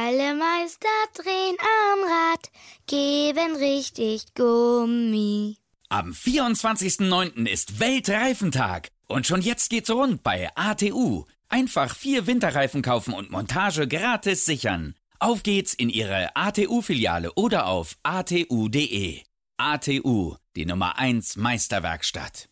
Alle Meister drehen am Rad, geben richtig Gummi. Am 24.09. ist Weltreifentag. Und schon jetzt geht's rund bei ATU. Einfach 4 Winterreifen kaufen und Montage gratis sichern. Auf geht's in Ihre ATU-Filiale oder auf atu.de. ATU, die Nummer 1 Meisterwerkstatt.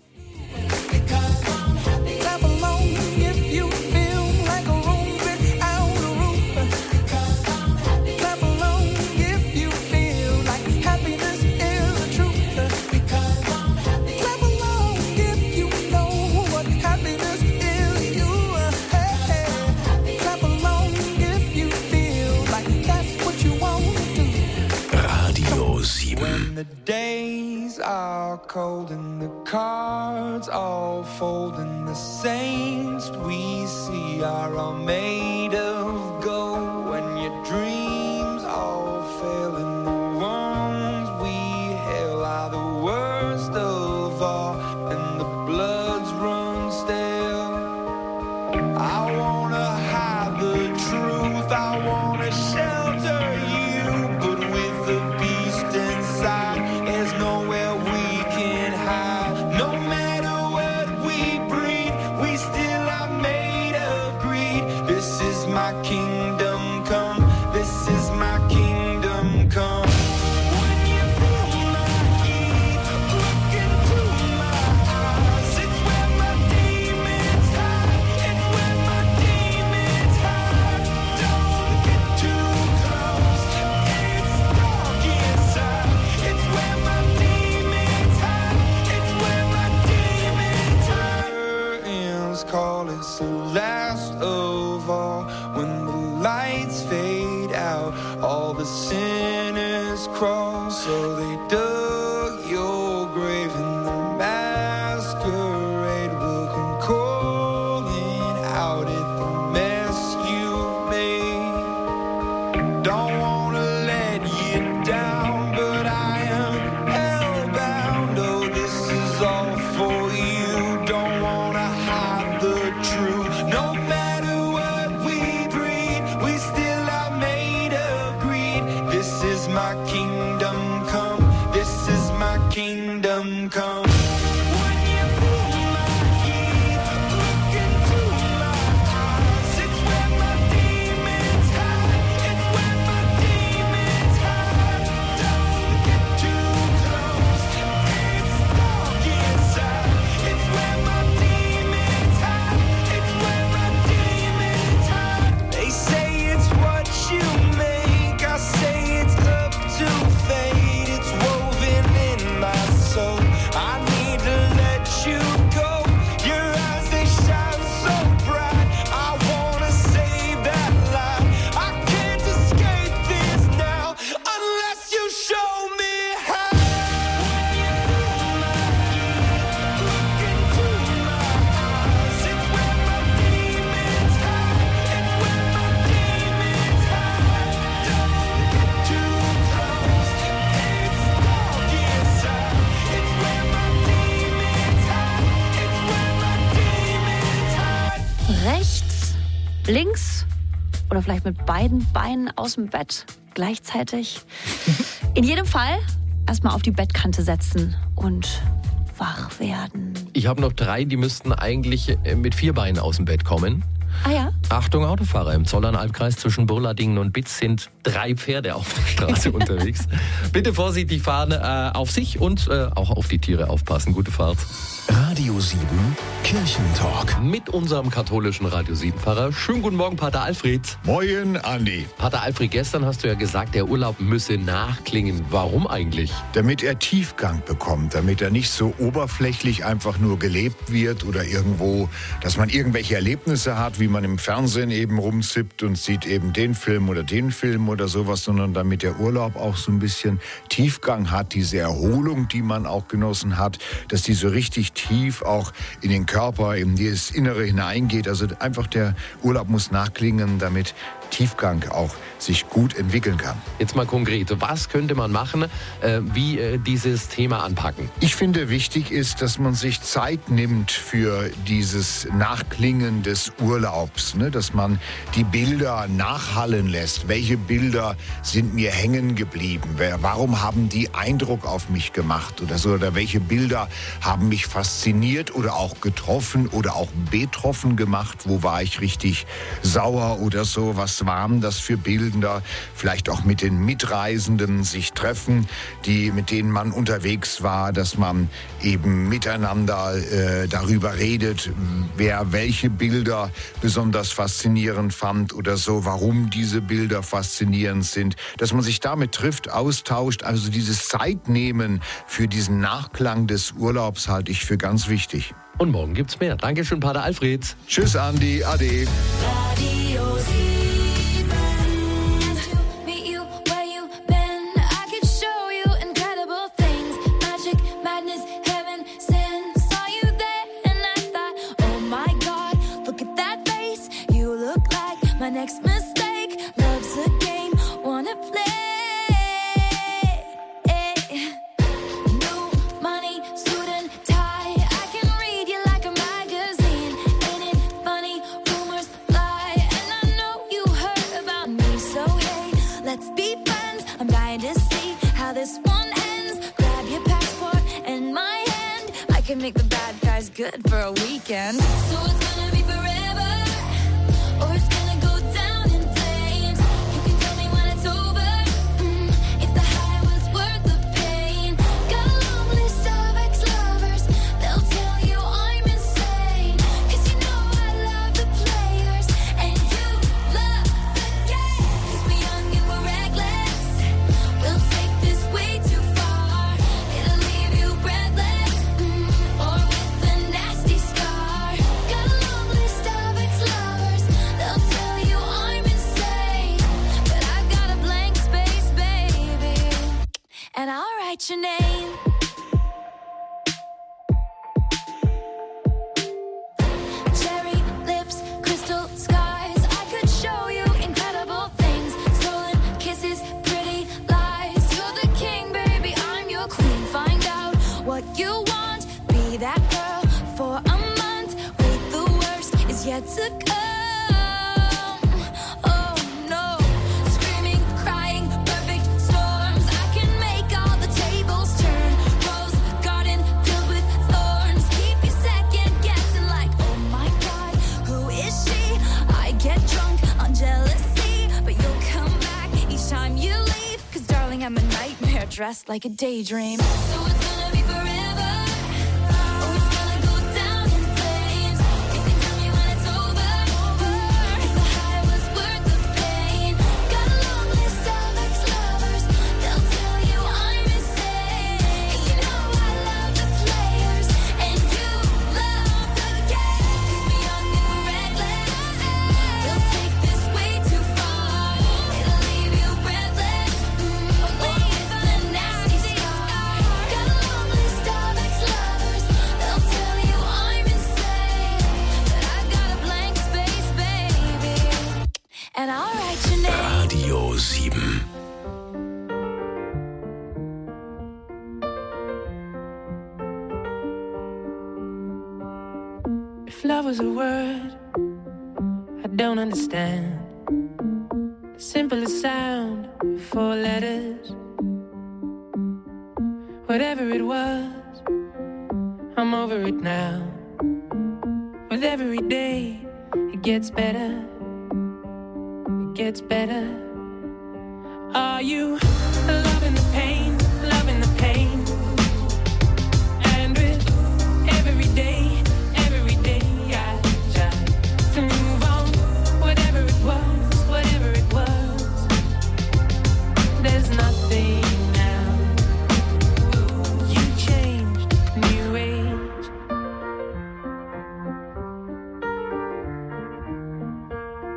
When the days are cold and the cards all fold and the saints we see are all made of gold, when your dreams all fail and the ones we hail are the worst of all and the bloods run stale. I wanna hide the truth, I wanna shelter you, but with the beast inside, there's nowhere we can hide. No matter what we breed, we still are made of greed. This is my kingdom come, this is my kingdom come. When you feel my heat, look into my eyes. It's where my demons hide, it's where my demons hide. Don't get too close, it's dark inside. It's where my demons hide, it's where my demons hide. Curtains call, it's the last of all. When the lights fade out, all the sinners crawl. So they dug your grave and the masquerade will come calling out at the mess you've made. Don't wanna let you down, but I am hellbound. Oh, this is all for you. Don't wanna hide the truth. No matter what we breed, we still are made of greed. This is my kingdom come, this is my kingdom come. When you feel my heat, look into my eyes. It's where my demons hide, it's where my demons hide. Don't get too close, it's dark inside. It's where my demons hide, it's where my demons hide. They say it's what you make, I say it's up to fate. It's woven in my soul, I need to let you go. Your eyes, they shine so bright, I wanna save that light. I can't escape this now, unless you show me how. When you feel my heat, look into my eyes. It's where my demons hide, it's where my demons hide. Don't get too close, it's dark inside. It's where my demons hide, it's where my demons hide. Rechts, links oder vielleicht mit beiden Beinen aus dem Bett gleichzeitig. In jedem Fall erstmal auf die Bettkante setzen und wach werden. Ich habe noch 3, die müssten eigentlich mit 4 Beinen aus dem Bett kommen. Ah ja? Achtung, Autofahrer, im Zollernalbkreis zwischen Burladingen und Bitz sind 3 Pferde auf der Straße unterwegs. Bitte vorsichtig fahren, auf sich und auch auf die Tiere aufpassen. Gute Fahrt. Radio 7 Kirchentalk. Mit unserem katholischen Radio 7 Pfarrer. Schönen guten Morgen, Pater Alfred. Moin, Andi. Pater Alfred, gestern hast du ja gesagt, der Urlaub müsse nachklingen. Warum eigentlich? Damit er Tiefgang bekommt, damit er nicht so oberflächlich einfach nur gelebt wird oder irgendwo, dass man irgendwelche Erlebnisse hat, wie man im Fernsehen eben rumzippt und sieht eben den Film oder sowas, sondern damit der Urlaub auch so ein bisschen Tiefgang hat, diese Erholung, die man auch genossen hat, dass die so richtig tief auch in den Körper, in das Innere hineingeht. Also einfach der Urlaub muss nachklingen, damit Tiefgang auch sich gut entwickeln kann. Jetzt mal konkret, was könnte man machen, wie dieses Thema anpacken? Ich finde, wichtig ist, dass man sich Zeit nimmt für dieses Nachklingen des Urlaubs, ne? Dass man die Bilder nachhallen lässt. Welche Bilder sind mir hängen geblieben? Warum haben die Eindruck auf mich gemacht oder so? Oder welche Bilder haben mich fasziniert oder auch getroffen oder auch betroffen gemacht? Wo war ich richtig sauer oder so? Was waren das für Bilder? Vielleicht auch mit den Mitreisenden sich treffen, mit denen man unterwegs war, dass man eben miteinander darüber redet, wer welche Bilder besonders faszinierend fand oder so, warum diese Bilder faszinierend sind, dass man sich damit trifft, austauscht. Also dieses Zeitnehmen für diesen Nachklang des Urlaubs halte ich für ganz wichtig. Und morgen gibt's mehr. Dankeschön, Pater Alfred. Tschüss, Andi. Ade. Radio 7. My next mistake, love's a game, wanna play. New money, suit and tie, I can read you like a magazine. Ain't it funny, rumors fly, and I know you heard about me. So hey, let's be friends, I'm dying to see how this one ends. Grab your passport and my hand, I can make the bad guys good for a weekend. So it's gonna be forever, or it's gonna your name. Cherry lips, crystal skies, I could show you incredible things. Stolen kisses, pretty lies. You're the king, baby, I'm your queen. Find out what you want, be that girl for a month. Wait, the worst is yet to come. I'm a nightmare dressed like a daydream. So it's gonna be forever, or it's gonna go down in flames. You can tell me when it's over. If the high was worth the pain. Got a long list of ex-lovers, they'll tell you I'm insane. 'Cause you know I love the players, and you love the game. 'Cause we're young and we're reckless, we'll take this way too far. It'll leave you breathless. And I'll write your name. Radio 7. If love was a word I don't understand, the simplest sound, 4 letters. Whatever it was, I'm over it now. With every day, it gets better. Gets better. Are you loving the pain, loving the pain? And with every day I try to move on. Whatever it was, there's nothing now. You changed, new age.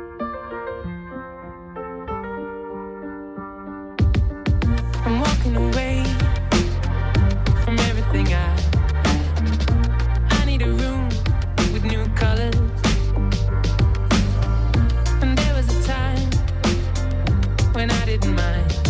I'm walking away. didn't mind.